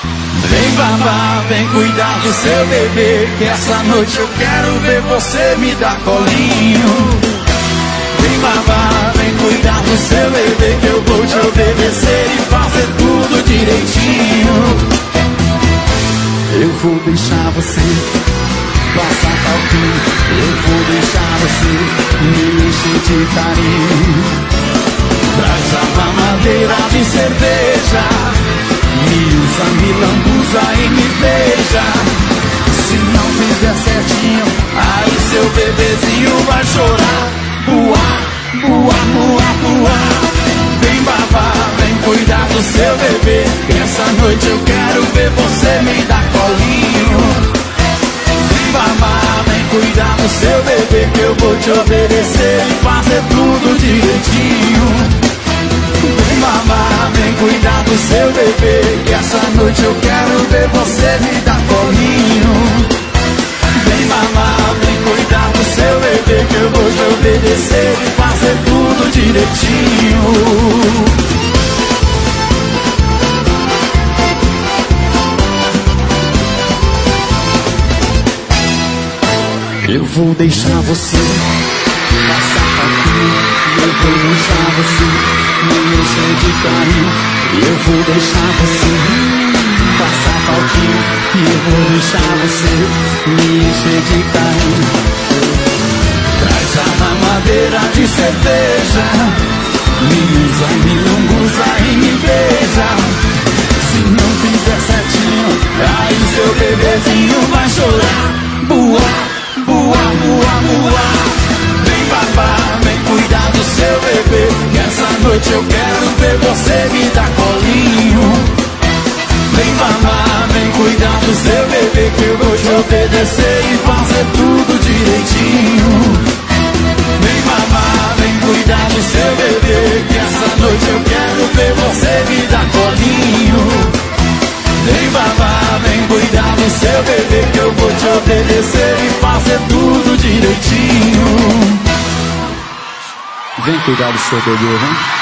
Vem babar, vem cuidar do seu bebê, que essa noite eu quero ver você me dar colinho. Vem babar, vem cuidar do seu bebê, que eu vou te obedecer e fazer tudo direitinho. Eu vou deixar você passar talquinho, eu vou deixar você me encher de carinho. Traz a mamadeira de cerveja, me usa, me lambuza e me beija. Se não fizer certinho, aí seu bebezinho vai chorar. Buá, buá, buá, buá. Vem babar, vem cuidar do seu bebê, que essa noite eu quero ver você me dar colinho. Vem babar, vem cuidar do seu bebê, que eu vou te obedecer e fazer tudo direitinho. Vem mamar, vem cuidar do seu bebê, que essa noite eu quero ver você me dar colinho. Vem mamar, vem cuidar do seu bebê, que eu vou te obedecer e fazer tudo direitinho. Eu vou deixar você passar pouquinho, eu vou deixar você me encher de carinho. Eu vou deixar você passar pouquinho, eu vou deixar você me encher de carinho. Traz a mamadeira de cerveja, me usa, me lambuza e me beija. Se não fizer certinho, aí seu bebezinho vai chorar. Buá, buá, buá, buá. Vem babar, vem cuidar do seu bebê, que essa noite eu quero ver você me dar colinho. Vem babar, vem cuidar do seu bebê, que eu vou te obedecer e fazer tudo direitinho. Vem babar, vem cuidar do seu bebê, que essa noite eu quero ver você me dar colinho. Vem babar, vem cuidar do seu bebê, que eu vou te obedecer e fazer tudo direitinho. Vem cuidar do seu bebê, vem.